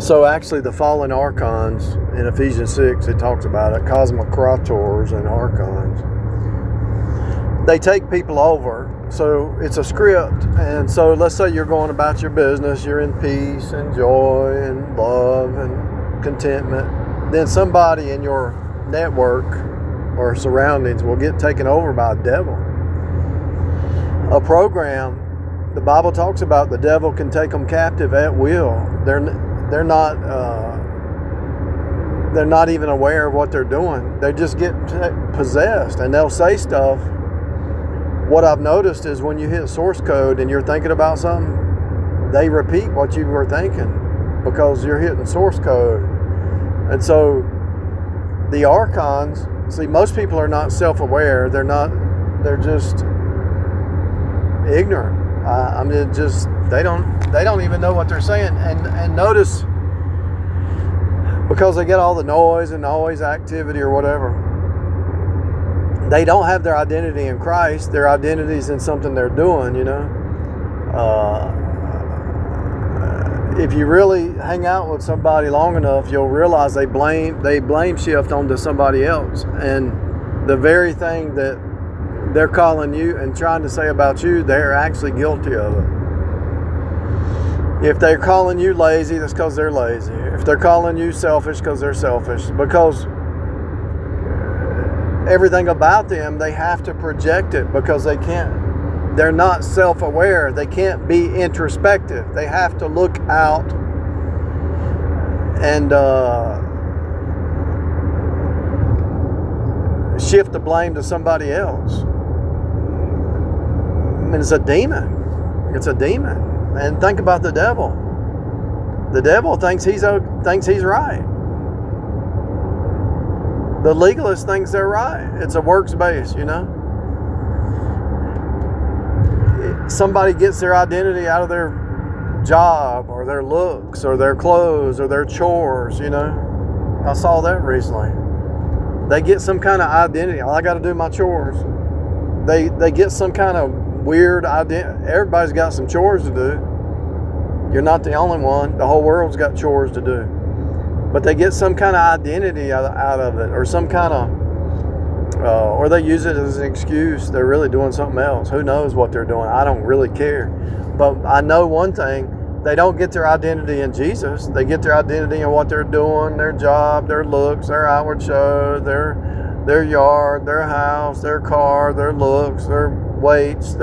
So actually the fallen archons in Ephesians 6, it talks about it, cosmocrators and archons. They take people over. So it's a script. And so let's say you're going about your business, you're in peace and joy and love and contentment. Then somebody in your network or surroundings will get taken over by a devil. A program, the Bible talks about the devil can take them captive at will. They're not even aware of what they're doing. They just get possessed, and they'll say stuff. What I've noticed is when you hit source code and you're thinking about something, they repeat what you were thinking because you're hitting source code. And so the archons, see, most people are not self-aware. They're just ignorant. They don't even know what they're saying. And notice, because they get all the noise and always activity or whatever, they don't have their identity in Christ. Their identity is in something they're doing, you know. If you really hang out with somebody long enough, you'll realize they blame shift onto somebody else. And the very thing that they're calling you and trying to say about you, they're actually guilty of it. If they're calling you lazy, that's because they're lazy. If they're calling you selfish, because they're selfish. Because everything about them, they have to project it because they're not self-aware. They can't be introspective. They have to look out and shift the blame to somebody else. I mean, it's a demon. It's a demon. And think about the devil. The devil thinks he's right. The legalist thinks they're right. It's a works base, you know. Somebody gets their identity out of their job or their looks or their clothes or their chores, you know. I saw that recently. They get some kind of identity. I got to do my chores. They get some kind of weird identity. Everybody's got some chores to do. You're not the only one. The whole world's got chores to do. But they get some kind of identity out of it, or some kind of, or they use it as an excuse. They're really doing something else. Who knows what they're doing? I don't really care. But I know one thing, they don't get their identity in Jesus. They get their identity in what they're doing, their job, their looks, their outward show, their yard, their house, their car, their looks, their weights,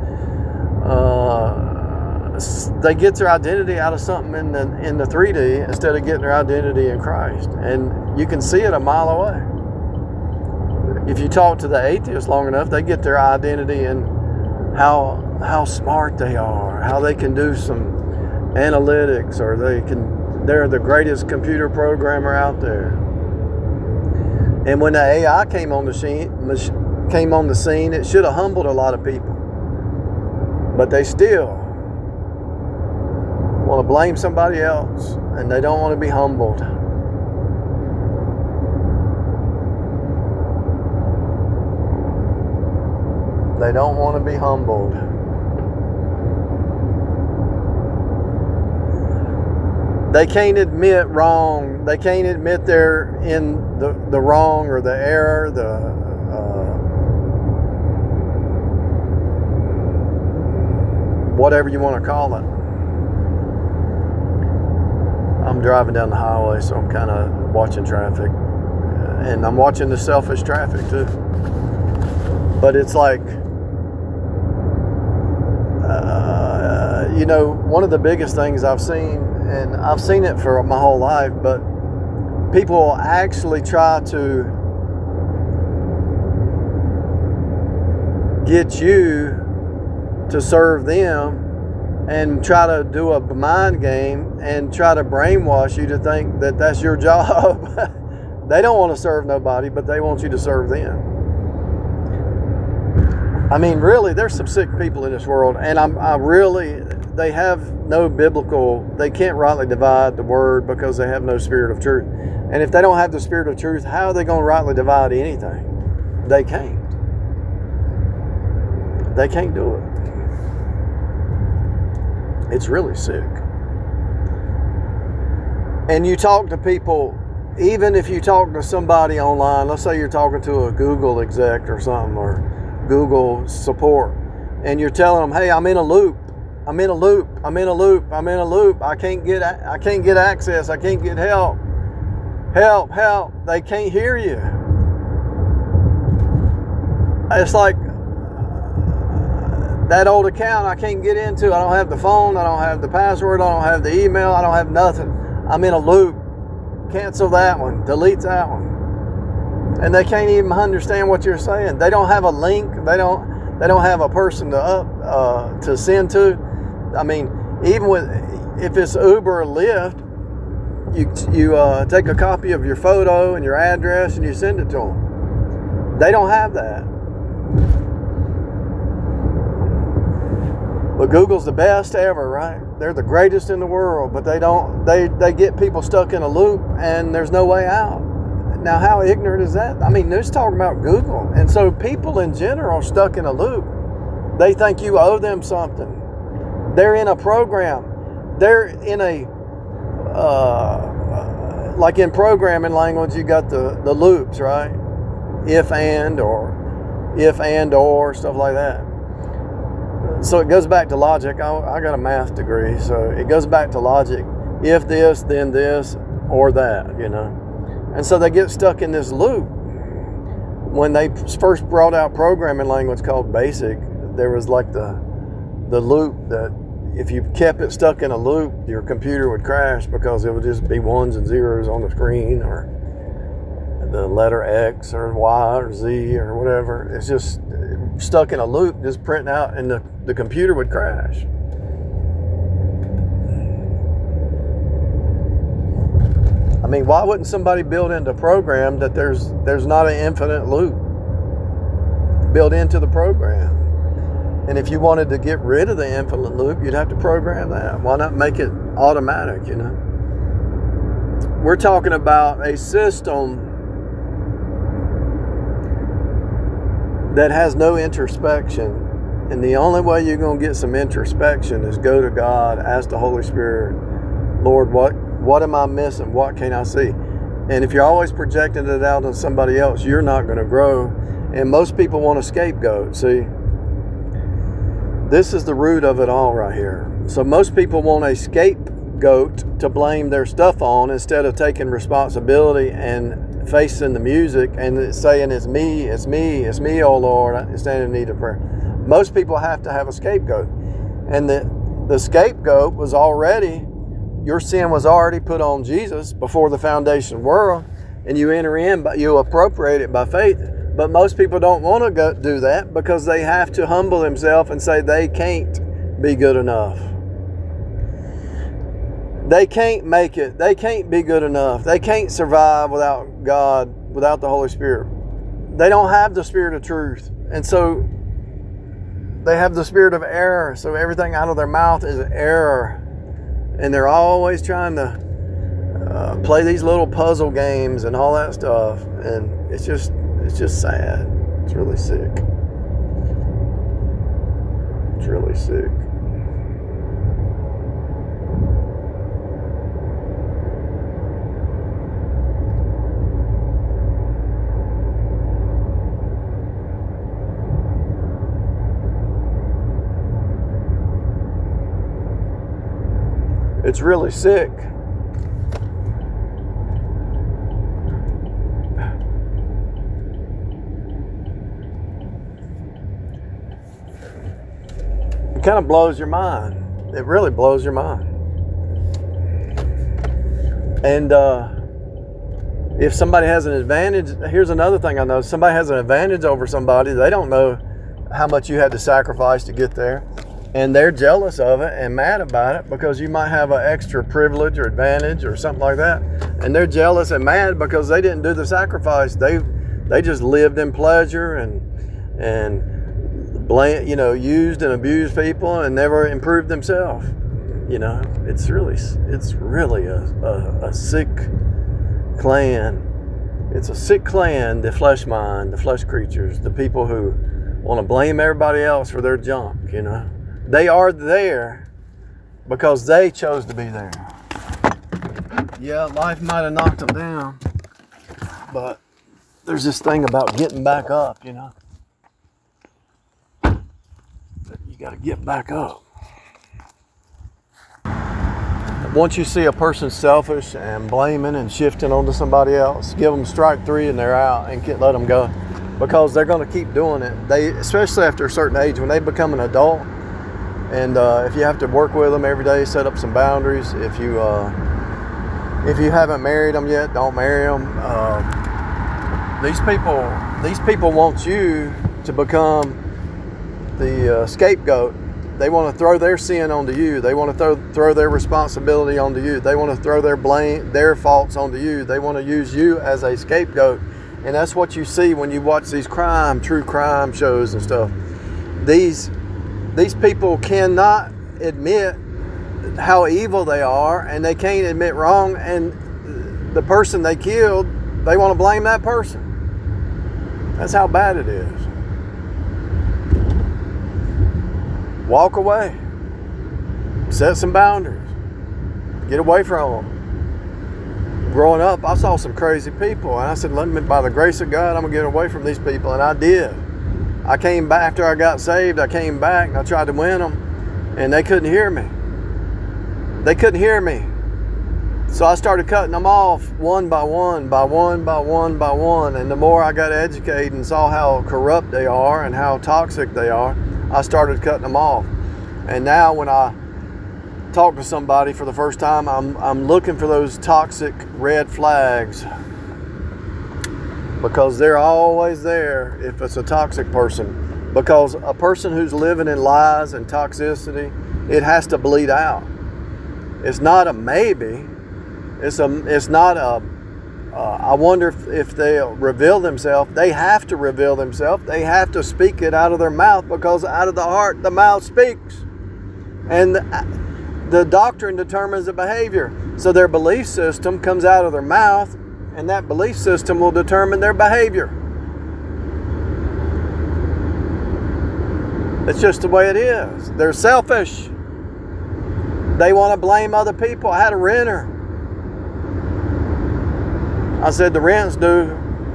they get their identity out of something in the 3D instead of getting their identity in Christ. And you can see it a mile away. If you talk to the atheists long enough, they get their identity in how smart they are, how they can do some analytics, or they're the greatest computer programmer out there. And when the AI came on the scene, it should have humbled a lot of people. But they still want to blame somebody else, and they don't want to be humbled. They don't want to be humbled. They can't admit wrong. They can't admit they're in the wrong or the error, whatever you want to call it. I'm driving down the highway, so I'm kind of watching traffic. And I'm watching the selfish traffic too. But it's like, one of the biggest things I've seen, and I've seen it for my whole life, but people actually try to get you to serve them and try to do a mind game and try to brainwash you to think that that's your job. They don't want to serve nobody, but they want you to serve them. I mean, really, there's some sick people in this world, and they have no they can't rightly divide the word because they have no spirit of truth. And if they don't have the spirit of truth, how are they going to rightly divide anything? They can't. They can't do it. It's really sick. And you talk to people, even if you talk to somebody online, let's say you're talking to a Google exec or something, or Google support, and you're telling them, hey, I'm in a loop. I'm in a loop. I'm in a loop. I'm in a loop. I can't get access. I can't get help. Help. They can't hear you. It's like that old account I can't get into. I don't have the phone. I don't have the password. I don't have the email. I don't have nothing. I'm in a loop. Cancel that one. Delete that one. And they can't even understand what you're saying. They don't have a link. They don't have a person to send to. I mean, even if it's Uber or Lyft, you take a copy of your photo and your address and you send it to them. They don't have that. But Google's the best ever, right? They're the greatest in the world, but they get people stuck in a loop and there's no way out. Now, how ignorant is that? I mean, they're just talking about Google. And so people in general are stuck in a loop. They think you owe them something. They're in a program. They're in a, like in programming language, you got the loops, right? If and or, stuff like that. So it goes back to logic. I got a math degree, so it goes back to logic. If this, then this, or that, you know. And so they get stuck in this loop. When they first brought out programming language called BASIC, there was like the loop that if you kept it stuck in a loop, your computer would crash because it would just be ones and zeros on the screen, or the letter X or Y or Z or whatever. It's just stuck in a loop, just printing out, and the computer would crash. I mean, why wouldn't somebody build into a program that there's not an infinite loop built into the program? And if you wanted to get rid of the infinite loop, you'd have to program that. Why not make it automatic, you know? We're talking about a system that has no introspection. And the only way you're going to get some introspection is go to God, ask the Holy Spirit, Lord, what am I missing? What can I see? And if you're always projecting it out on somebody else, you're not going to grow. And most people want a scapegoat. See, this is the root of it all right here. So most people want a scapegoat to blame their stuff on instead of taking responsibility and facing the music and saying, it's me, oh Lord, I stand in need of prayer. Most people have to have a scapegoat. And the scapegoat was already, your sin was already put on Jesus before the foundation of the world, and you enter in, but you appropriate it by faith. But most people don't want to go do that because they have to humble themselves and say they can't be good enough. They can't make it. They can't be good enough. They can't survive without God, without the Holy Spirit. They don't have the Spirit of truth. And so they have the spirit of error. So everything out of their mouth is error. And they're always trying to play these little puzzle games and all that stuff. And it's just sad. It's really sick. It's really sick. It's really sick. It kind of blows your mind. It really blows your mind. And if somebody has an advantage, here's another thing I know. Somebody has an advantage over somebody. They don't know how much you had to sacrifice to get there. And they're jealous of it and mad about it because you might have an extra privilege or advantage or something like that. And they're jealous and mad because they didn't do the sacrifice. They just lived in pleasure and used and abused people and never improved themselves. You know, it's really a sick clan. It's a sick clan, the flesh mind, the flesh creatures, the people who want to blame everybody else for their junk, you know. They are there because they chose to be there. Yeah, life might have knocked them down, but there's this thing about getting back up, you know. You got to get back up. Once you see a person selfish and blaming and shifting onto somebody else, give them strike three and they're out, and let them go, because they're going to keep doing it. They, especially after a certain age, when they become an adult, and if you have to work with them every day, set up some boundaries. If you haven't married them yet, don't marry them. These people want you to become the scapegoat. They want to throw their sin onto you. They want to throw their responsibility onto you. They want to throw their faults onto you. They want to use you as a scapegoat. And that's what you see when you watch these true crime shows and stuff. These people cannot admit how evil they are, and they can't admit wrong, and the person they killed, they want to blame that person. That's how bad it is. Walk away. Set some boundaries. Get away from them. Growing up, I saw some crazy people, and I said, by the grace of God, I'm going to get away from these people, and I did. I came back after I got saved. I came back, and I tried to win them, and they couldn't hear me. They couldn't hear me. So I started cutting them off one by one, by one, by one, by one, and the more I got educated and saw how corrupt they are and how toxic they are, I started cutting them off. And now when I talk to somebody for the first time, I'm looking for those toxic red flags, because they're always there if it's a toxic person. Because a person who's living in lies and toxicity, it has to bleed out. It's not a maybe. It's not a I wonder if they'll reveal themselves. They have to reveal themselves. They have to speak it out of their mouth, because out of the heart, the mouth speaks. And the doctrine determines the behavior. So their belief system comes out of their mouth, and that belief system will determine their behavior. It's just the way it is. They're selfish. They want to blame other people. I had a renter. I said, the rent's due.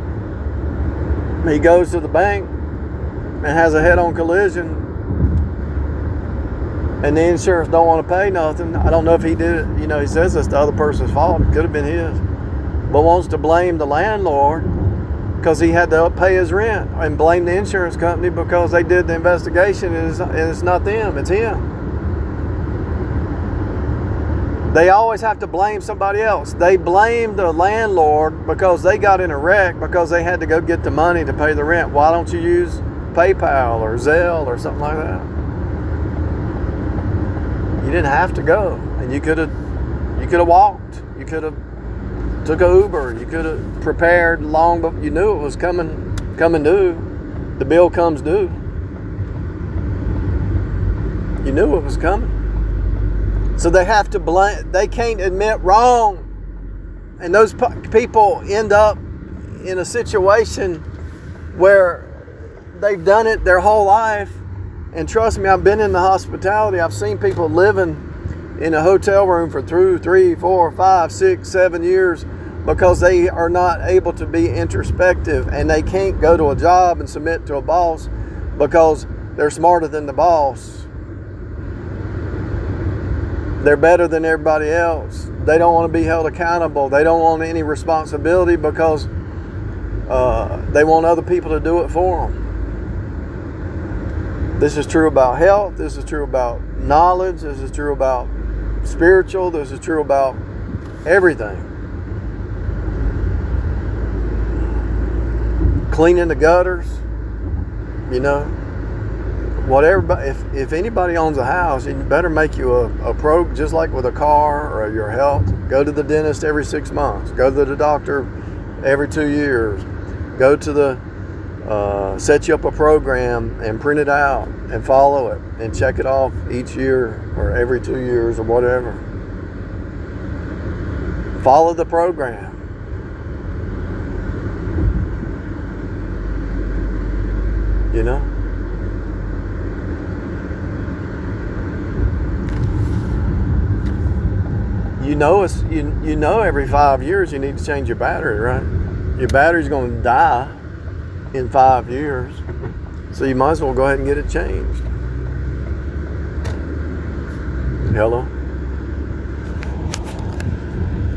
He goes to the bank and has a head-on collision, and the insurance don't want to pay nothing. I don't know if he did it. You know, he says it's the other person's fault. It could have been his. But wants to blame the landlord because he had to pay his rent, and blame the insurance company because they did the investigation, and it's not them, it's him. They always have to blame somebody else. They blame the landlord because they got in a wreck because they had to go get the money to pay the rent. Why don't you use PayPal or Zelle or something like that? You didn't have to go, and you could have walked. You could have took an Uber. You could have prepared long, but you knew it was coming due. The bill comes due. You knew it was coming. So they have to blame. They can't admit wrong, and those people end up in a situation where they've done it their whole life. And trust me, I've been in the hospitality. I've seen people living in a hotel room for 2, 3, 4, 5, 6, 7 years because they are not able to be introspective, and they can't go to a job and submit to a boss because they're smarter than the boss. They're better than everybody else. They don't want to be held accountable. They don't want any responsibility because they want other people to do it for them. This is true about health. This is true about knowledge. This is true about spiritual. This is true about everything. Cleaning the gutters, you know. Whatever, if anybody owns a house, you better make you a pro, just like with a car or your health. Go to the dentist every 6 months. Go to the doctor every 2 years. Go to the set you up a program and print it out and follow it and check it off each year or every 2 years or whatever. Follow the program. You know? you know you know every 5 years you need to change your battery, right? Your battery's going to die in 5 years, so you might as well go ahead and get it changed. Hello?